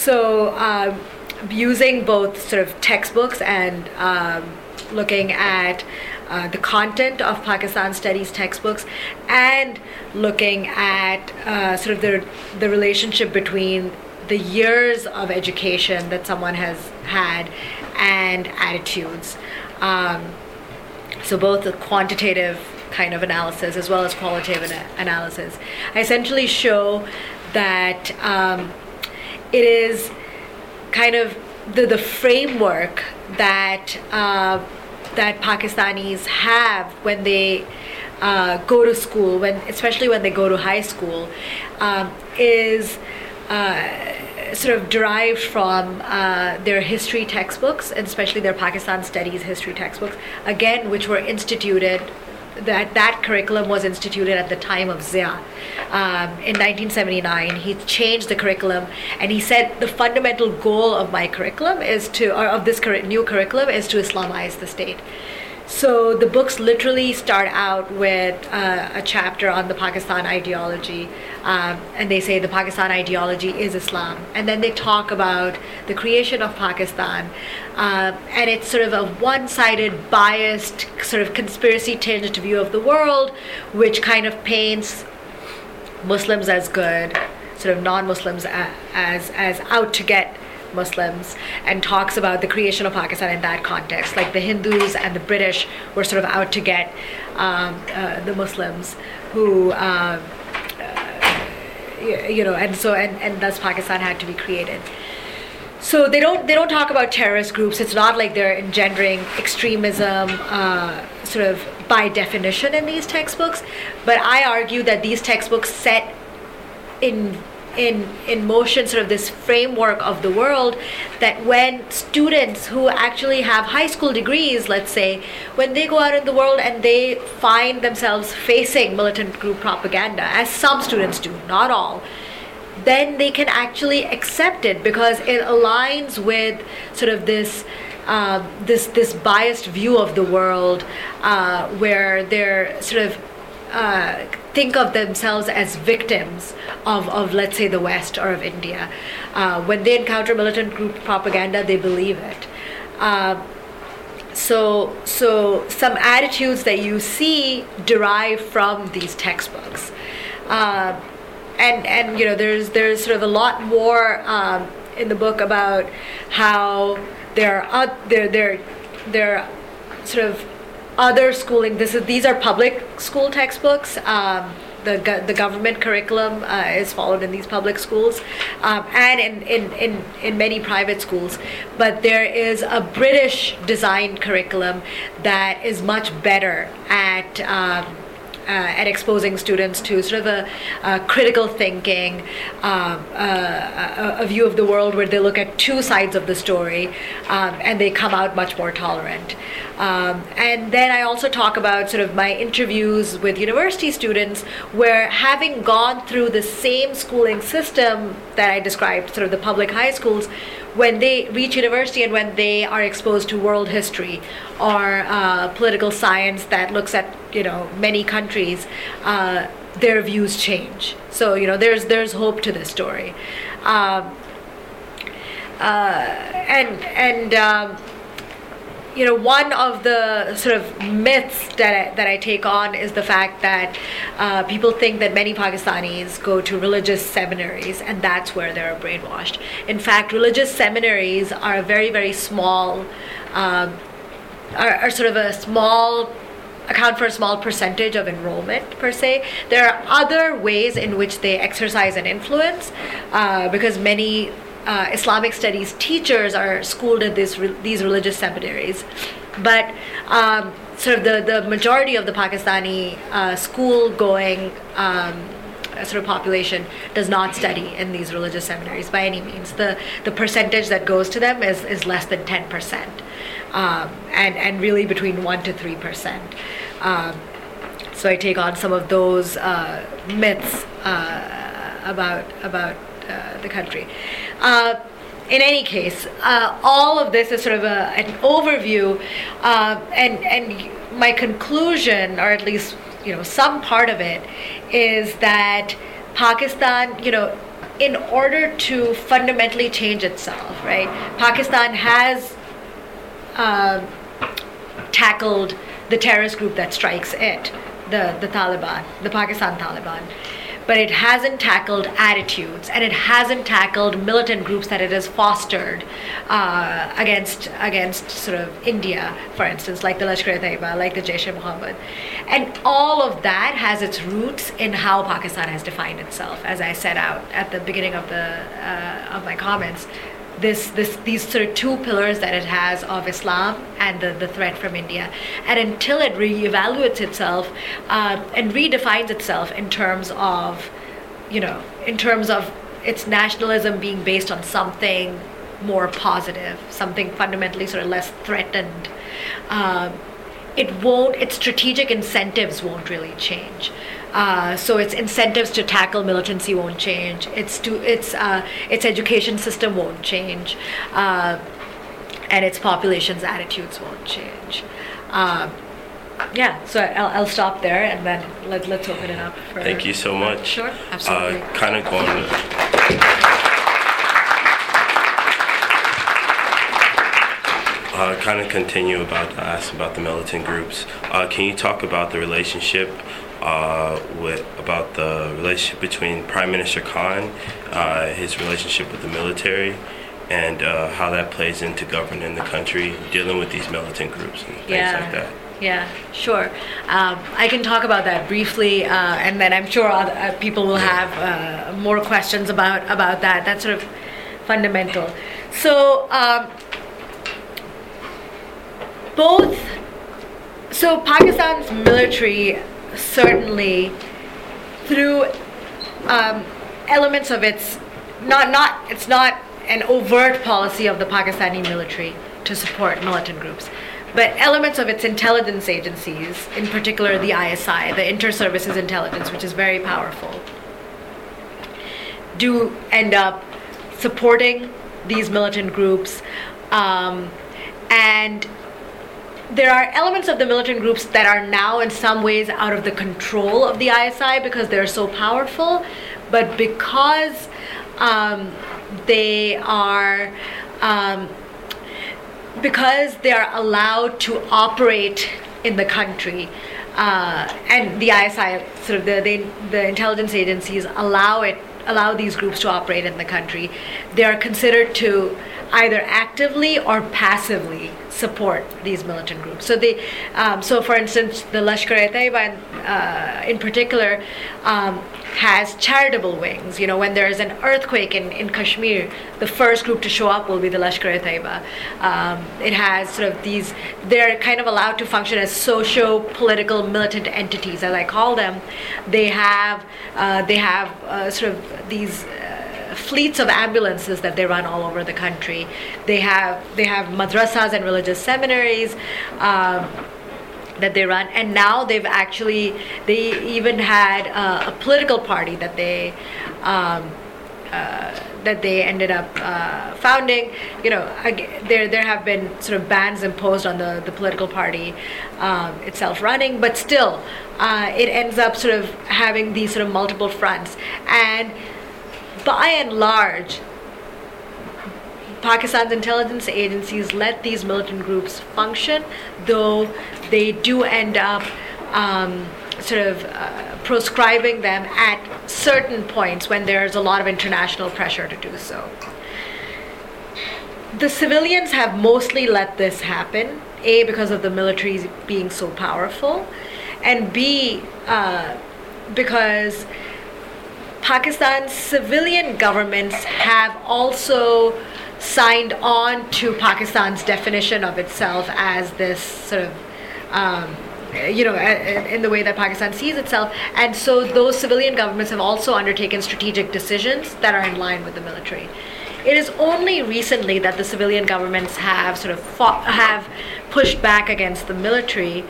using both sort of textbooks and looking at the content of Pakistan studies textbooks, and looking at sort of the relationship between the years of education that someone has had and attitudes. So both the quantitative kind of analysis as well as qualitative analysis. I essentially show that it is kind of the framework that that Pakistanis have when they go to school, especially when they go to high school, is sort of derived from their history textbooks, and especially their Pakistan studies history textbooks, again, which were instituted. That curriculum was instituted at the time of Zia. In 1979, he changed the curriculum, and he said the fundamental goal of my curriculum of this new curriculum is to Islamize the state. So the books literally start out with a chapter on the Pakistan ideology, and they say the Pakistan ideology is Islam. And then they talk about the creation of Pakistan, and it's sort of a one-sided, biased, sort of conspiracy-tinged view of the world, which kind of paints Muslims as good, sort of non-Muslims as out to get Muslims, and talks about the creation of Pakistan in that context. Like the Hindus and the British were sort of out to get the Muslims who, and thus Pakistan had to be created. So they don't talk about terrorist groups. It's not like they're engendering extremism, sort of by definition in these textbooks. But I argue that these textbooks set in motion sort of this framework of the world, that when students who actually have high school degrees, let's say, when they go out in the world and they find themselves facing militant group propaganda, as some students do, not all, then they can actually accept it because it aligns with sort of this biased view of the world, where they're sort of think of themselves as victims of let's say the West or of India. When they encounter militant group propaganda, they believe it. So some attitudes that you see derive from these textbooks, and there's sort of a lot more in the book about how there are sort of other schooling. These are public school textbooks. The government curriculum is followed in these public schools, and in many private schools. But there is a British designed curriculum that is much better at exposing students to sort of a critical thinking, a view of the world where they look at two sides of the story, and they come out much more tolerant. And then I also talk about sort of my interviews with university students, where having gone through the same schooling system that I described, sort of the public high schools, when they reach university and when they are exposed to world history or political science that looks at many countries, their views change. So there's hope to this story, one of the sort of myths that I take on is the fact that people think that many Pakistanis go to religious seminaries, and that's where they're brainwashed. In fact, religious seminaries are a very, very small, are sort of account for a small percentage of enrollment per se. There are other ways in which they exercise an influence, because many Islamic studies teachers are schooled at these religious seminaries, but sort of the majority of the Pakistani school-going sort of population does not study in these religious seminaries by any means. The percentage that goes to them is less than 10%, and really between 1 to 3%. So I take on some of those myths about the country. In any case, all of this is sort of an overview, and my conclusion, or at least some part of it, is that Pakistan, in order to fundamentally change itself, right? Pakistan has tackled the terrorist group that strikes it, the Taliban, the Pakistan Taliban. But it hasn't tackled attitudes, and it hasn't tackled militant groups that it has fostered against sort of India, for instance, like the Lashkar-e-Taiba, like the Jaish-e-Mohammed. And all of that has its roots in how Pakistan has defined itself, as I set out at the beginning of my comments. These sort of two pillars that it has of Islam and the threat from India. And until it reevaluates itself and redefines itself in terms of its nationalism being based on something more positive, something fundamentally sort of less threatened, its strategic incentives won't really change. So its incentives to tackle militancy won't change. Its education system won't change, and its population's attitudes won't change. So I'll stop there, and then let's open it up for. Thank you so much. Sure, absolutely. Kind of going. Kind of continue ask about the militant groups. Can you talk about the relationship? About the relationship between Prime Minister Khan, his relationship with the military, and how that plays into governing the country, dealing with these militant groups and things like that. Yeah, sure. I can talk about that briefly, and then I'm sure other people will have more questions about that. That's sort of fundamental. So Pakistan's military certainly through elements of it's not an overt policy of the Pakistani military to support militant groups, but elements of its intelligence agencies, in particular the ISI, the Inter-Services Intelligence, which is very powerful, do end up supporting these militant groups, and there are elements of the militant groups that are now in some ways out of the control of the ISI because they're so powerful, but because they are allowed to operate in the country, and the ISI, sort of the intelligence agencies allow these groups to operate in the country, they are considered to either actively or passively support these militant groups. So for instance, the Lashkar-e-Taiba in particular has charitable wings. When there is an earthquake in Kashmir, the first group to show up will be the Lashkar-e-Taiba. It has sort of they're kind of allowed to function as socio-political militant entities, as I call them. They have sort of these fleets of ambulances that they run all over the country. They have madrasas and religious seminaries that they run, and now they even had a political party that they ended up founding. There have been sort of bans imposed on the political party itself running, but still it ends up sort of having these sort of multiple fronts. And by and large, Pakistan's intelligence agencies let these militant groups function, though they do end up proscribing them at certain points when there's a lot of international pressure to do so. The civilians have mostly let this happen, A, because of the military being so powerful, and B, because Pakistan's civilian governments have also signed on to Pakistan's definition of itself as this sort of, in the way that Pakistan sees itself. And so those civilian governments have also undertaken strategic decisions that are in line with the military. It is only recently that the civilian governments have sort of have pushed back against the military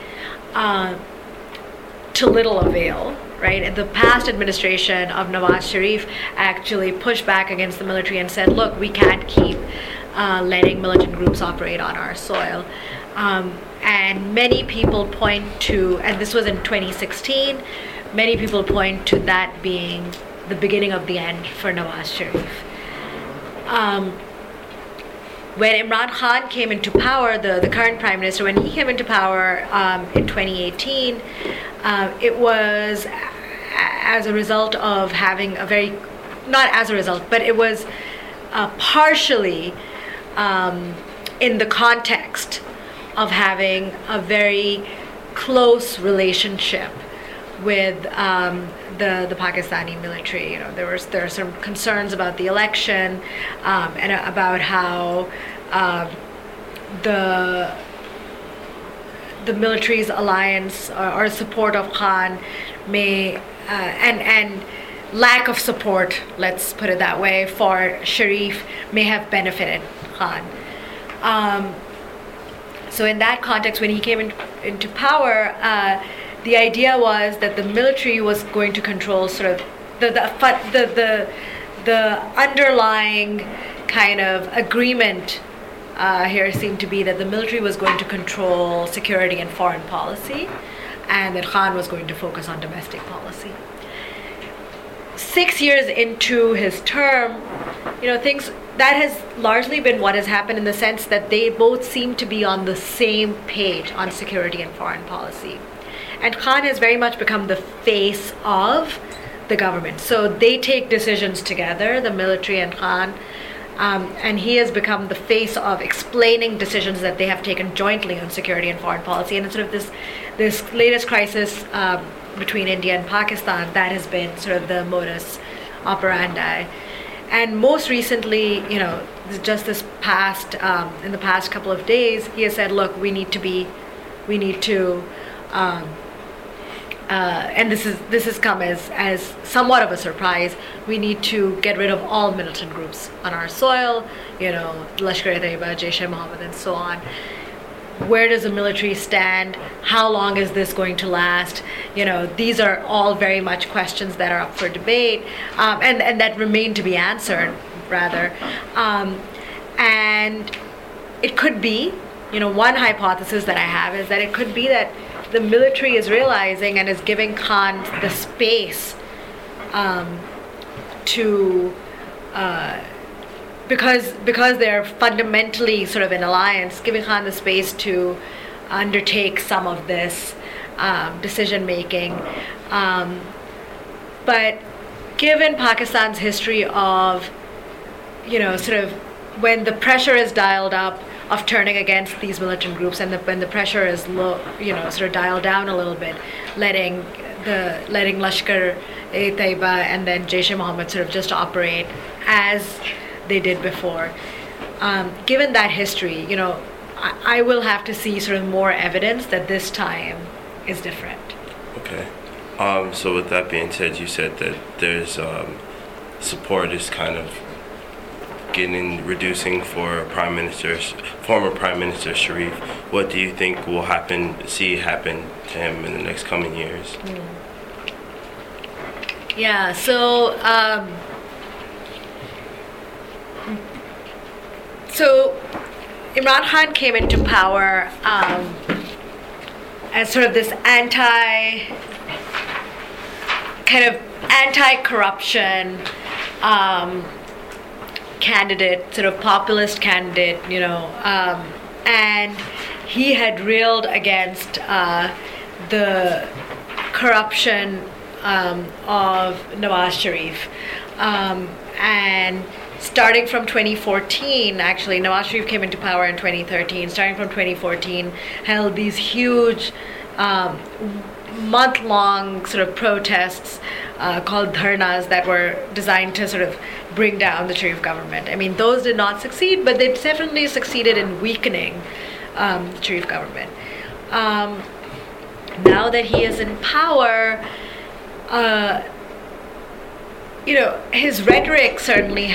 to little avail. Right? The past administration of Nawaz Sharif actually pushed back against the military and said, look, we can't keep letting militant groups operate on our soil. And many people point to, and this was in 2016, many people point to that being the beginning of the end for Nawaz Sharif. When Imran Khan came into power, the current prime minister, when he came into power in 2018, it was as a result of having a very, not as a result, but it was partially in the context of having a very close relationship with the Pakistani military. You know, there are some concerns about the election and about how the military's alliance or support of Khan may and lack of support, let's put it that way, for Sharif may have benefited Khan. So in that context, when he came into power, the idea was that the military was going to control sort of the underlying kind of agreement here seemed to be that the military was going to control security and foreign policy, and that Khan was going to focus on domestic policy. 6 years into his term, you know, things that has largely been what has happened in the sense that they both seem to be on the same page on security and foreign policy. And Khan has very much become the face of the government. So they take decisions together, the military and Khan, and he has become the face of explaining decisions that they have taken jointly on security and foreign policy. And it's sort of this latest crisis between India and Pakistan, that has been sort of the modus operandi. And most recently, you know, just in the past couple of days, he has said, look, we need to, and this has come as somewhat of a surprise, we need to get rid of all militant groups on our soil, you know, Lashkar-e-Taiba, Jaish-e-Mohammed, and so on. Where does the military stand? How long is this going to last? You know, these are all very much questions that are up for debate, and that remain to be answered, rather. And it could be, you know, one hypothesis that I have is that it could be that the military is realizing and is giving Khan the space to because they're fundamentally sort of an alliance, giving Khan the space to undertake some of this decision making. But given Pakistan's history of, you know, sort of when the pressure is dialed up of turning against these militant groups, and when the pressure is low, you know, sort of dialed down a little bit, letting Lashkar-e-Taiba and then Jaish-e-Mohammed sort of just operate as they did before. Given that history, you know, I will have to see sort of more evidence that this time is different. Okay. So with that being said, you said that there's support is kind of reducing for former Prime Minister Sharif. What do you think will happen to him in the next coming years? Yeah, so Imran Khan came into power as sort of this anti-corruption candidate, sort of populist candidate, you know, and he had railed against the corruption of Nawaz Sharif, and starting from 2014, actually, Nawaz Sharif came into power in 2013. Starting from 2014, held these huge month-long sort of protests called dharnas that were designed to sort of bring down the Sharif government. I mean, those did not succeed, but they definitely succeeded in weakening the Sharif government. Now that he is in power, you know, his rhetoric certainly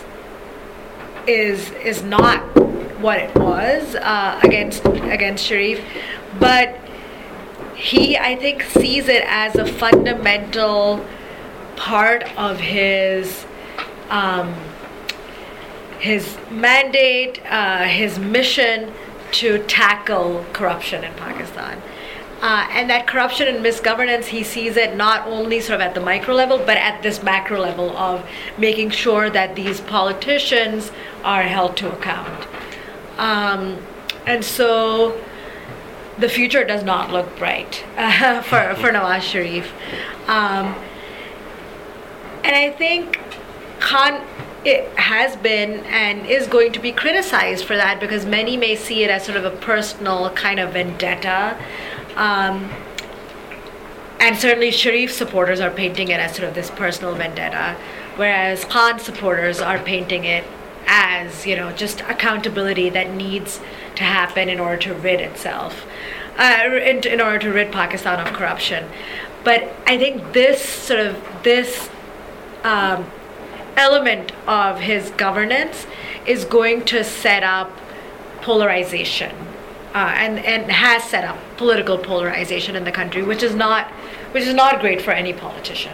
is not what it was against Sharif, but he, I think, sees it as a fundamental part of his mandate, his mission to tackle corruption in Pakistan. And that corruption and misgovernance, he sees it not only sort of at the micro level, but at this macro level of making sure that these politicians are held to account. And so the future does not look bright for Nawaz Sharif. And I think Khan it has been and is going to be criticized for that, because many may see it as sort of a personal kind of vendetta. And certainly Sharif supporters are painting it as sort of this personal vendetta, whereas Khan supporters are painting it as, just accountability that needs to happen in order to rid itself, in order to rid Pakistan of corruption. But I think this element of his governance is going to set up polarization, and has set up political polarization in the country, which is not great for any politician.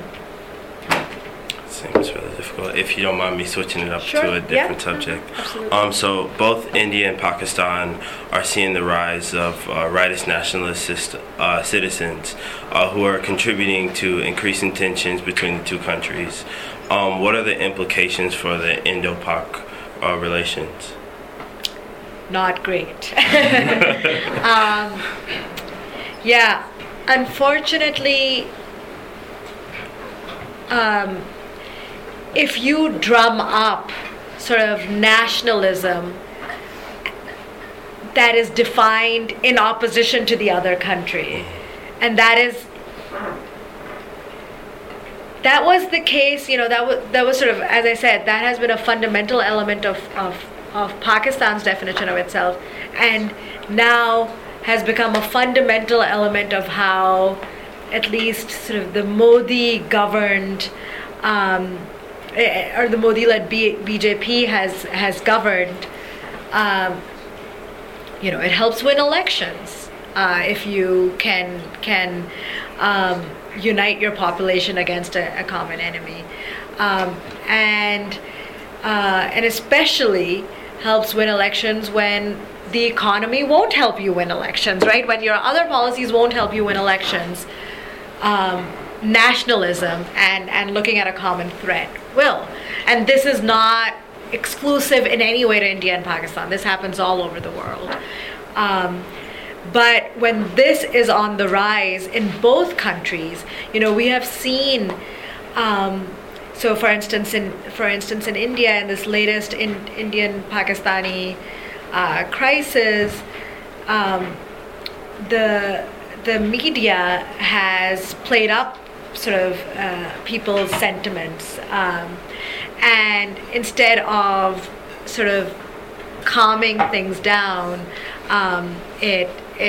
Seems really difficult. If you don't mind me switching it up to a different subject. Absolutely. So both India and Pakistan are seeing the rise of rightist nationalist citizens who are contributing to increasing tensions between the two countries. What are the implications for the Indo-Pak relations? Not great. Unfortunately, if you drum up sort of nationalism that is defined in opposition to the other country, and that was the case, that was sort of, as I said, that has been a fundamental element of Pakistan's definition of itself, and now has become a fundamental element of how at least sort of the Modi governed, or the Modi-led BJP has governed. It helps win elections if you can unite your population against a common enemy, and especially helps win elections when the economy won't help you win elections, right? When your other policies won't help you win elections, nationalism and looking at a common threat will. And this is not exclusive in any way to India and Pakistan. This happens all over the world. But when this is on the rise in both countries, we have seen. So, for instance, in India, in this latest Indian-Pakistani crisis, the media has played up sort of people's sentiments, and instead of sort of calming things down, the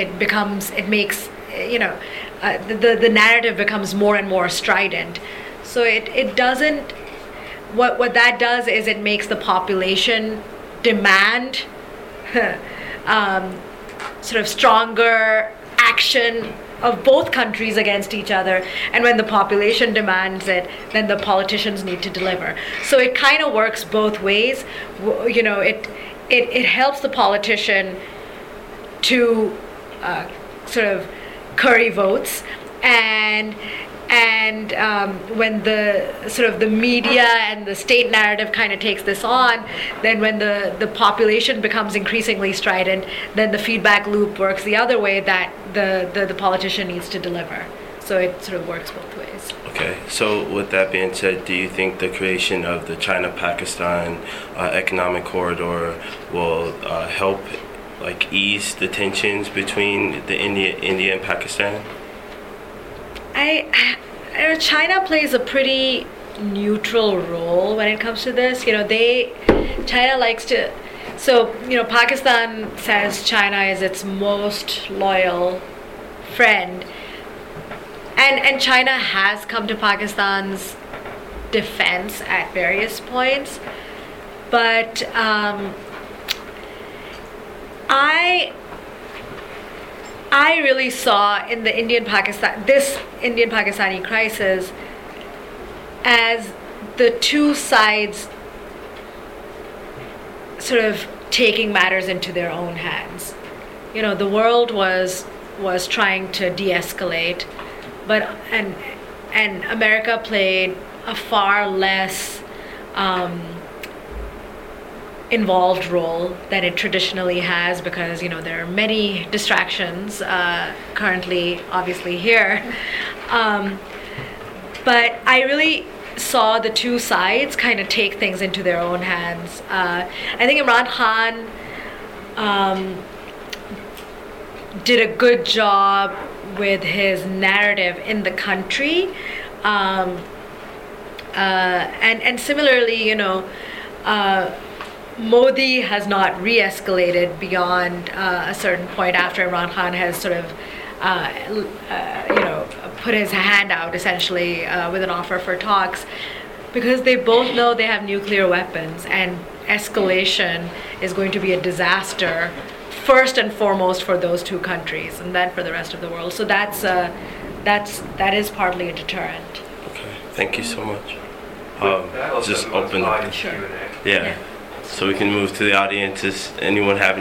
narrative becomes more and more strident. So it doesn't. What that does is it makes the population demand sort of stronger action of both countries against each other, and when the population demands it, then the politicians need to deliver. So it kind of works both ways. It helps the politician to sort of curry votes, and when the sort of the media and the state narrative kind of takes this on, then when the population becomes increasingly strident, then the feedback loop works the other way, that the politician needs to deliver. So it sort of works both ways. Okay, so with that being said, do you think the creation of the China-Pakistan economic corridor will help ease the tensions between the India and Pakistan? China plays a pretty neutral role when it comes to this. China likes to. So Pakistan says China is its most loyal friend, and China has come to Pakistan's defense at various points, but I really saw in this Indian-Pakistani crisis as the two sides sort of taking matters into their own hands. The world was was trying to de-escalate, but and America played a far less involved role than it traditionally has, because there are many distractions currently, obviously here, but I really saw the two sides kind of take things into their own hands. I think Imran Khan did a good job with his narrative in the country, and similarly, Modi has not re-escalated beyond a certain point after Imran Khan has sort of put his hand out essentially with an offer for talks, because they both know they have nuclear weapons, and escalation is going to be a disaster first and foremost for those two countries, and then for the rest of the world. So that is partly a deterrent. Okay, thank you so much. Just open up. Sure. Yeah. So we can move to the audience. Does anyone have